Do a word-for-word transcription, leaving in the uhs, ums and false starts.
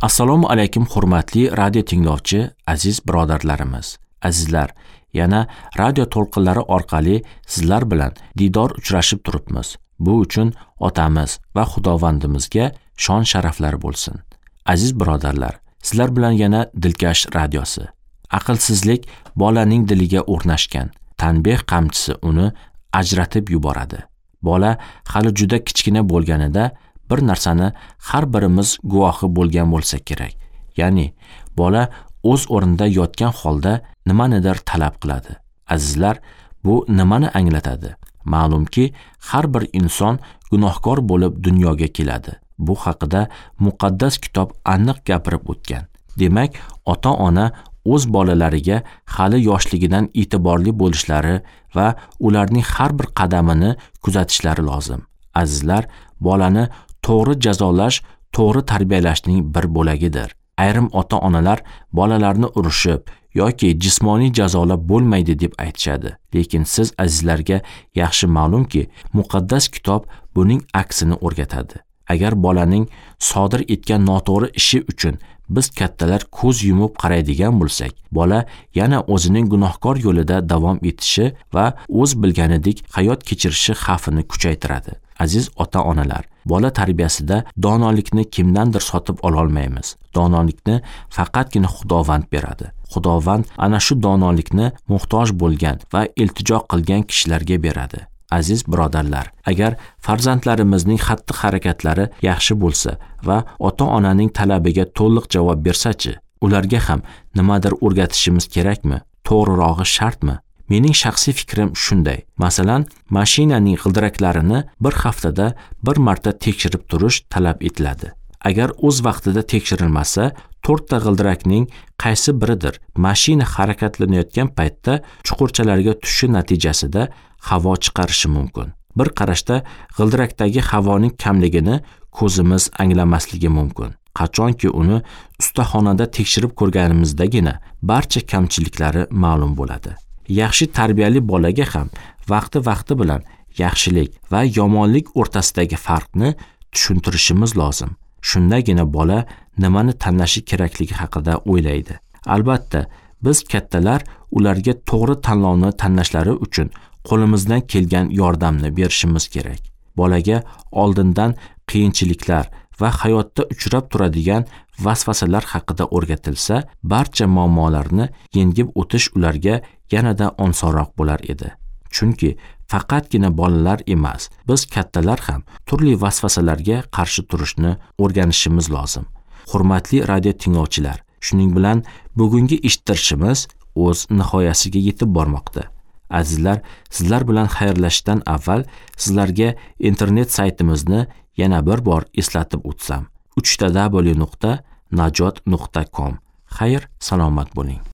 Assalomu alaykum hurmatli radio tinglovchi aziz birodarlarimiz. Azizlar, yana radio to'lqinlari orqali sizlar bilan diydor uchrashib turibmiz. Bu uchun otamiz va Xudovandimizga shon sharaflar bo'lsin. Aziz birodarlar, sizlar bilan yana Dilkash radiosi. Aqlsizlik bolaning diliga o'rnashgan. Tanbeh qamchisi uni ajratib yuboradi. Bola hali juda kichkina bo'lganida bir narsani har birimiz guvohi bo'lgan bo'lsa kerak. Ya'ni bola o'z o'rnida yotgan holda nimanidir talab qiladi. Azizlar, bu nimani anglatadi? Ma'lumki, har bir inson gunohkor bo'lib dunyoga keladi. Bu haqida muqaddas kitob aniq gapirib o'tgan. Demak, ota-ona o'z bolalariga hali yoshligidan e'tiborli bo'lishlari va ularning har bir qadamini kuzatishlari lozim. Azizlar, bolani to'g'ri jazolash, to'g'ri tarbiyalashning bir bo'lagidir. Ayrim ota-onalar bolalarni urishib yoki jismoniy jazolab bo'lmaydi deb aytishadi. Lekin siz azizlarga yaxshi ma'lumki, muqaddas kitob buning aksini o'rgatadi. Agar bolaning sodir etgan noto'g'ri ishi uchun biz kattalar ko'z yumib qaraydigan bo'lsak, bola yana o'zining gunohkor yo'lida davom etishi va o'z bilganidek hayot kechirishi xavfini kuchaytiradi. Aziz ota-onalar, bola tarbiyasida donolikni kimdandir sotib ololmaymiz. Donolikni faqatgina Xudovand beradi. Xudovand ana shu donolikni muhtoj bo'lgan va iltijo qilgan kishilarga beradi. Aziz birodarlar, agar farzandlarimizning xatti-harakatlari yaxshi bo'lsa va ota-onaning talabiga to'liq javob bersa-chi, ularga ham nimadir o'rgatishimiz kerakmi? To'g'rirog'i shartmi? Mening shaxsiy fikrim shunday. Masalan, mashinaning g'ildiraklarini bir haftada bir marta tekshirib turish talab etiladi. Agar o'z vaqtida tekshirilmasa, to'rtta g'ildirakning qaysi biridir mashina harakatlanayotgan paytda chuqurchalarga tushishi natijasida havo chiqarishi mumkin. Bir qarashda g'ildirakdagi havoning kamligini ko'zimiz anglamasligi mumkin. Qachonki uni ustaxonada tekshirib ko'rganimizdagina barcha kamchiliklari ma'lum bo'ladi. Yaxshi tarbiyali bolaga ham vaqti-vaqti bilan yaxshilik va yomonlik o'rtasidagi farqni tushuntirishimiz lozim. Shundagina bola nimani tanlashi kerakligi haqida o'ylaydi. Albatta, biz kattalar ularga to'g'ri tanlovni tanlashlari uchun qo'limizdan kelgan yordamni berishimiz kerak. Bolaga oldindan qiyinchiliklar va hayotda uchrab turadigan vasvasalar haqida o'rgatilsa, barcha muammolarni yengib o'tish ularga yanada osonroq bo'lar edi. Chunki faqatgina bolalar emas, biz kattalar ham turli vasvasalarga qarshi turishni o'rganishimiz lozim. Hurmatli radio tinglovchilar, shuning bilan bugungi eshittirishimiz o'z nihoyasiga yetib bormoqda. Azizlar, sizlar bilan xayrlashishdan avval sizlarga internet saytimizni yana bir bor eslatib o'tsam. w w w nuqta najot nuqta com. Xayr, salomat bo'ling.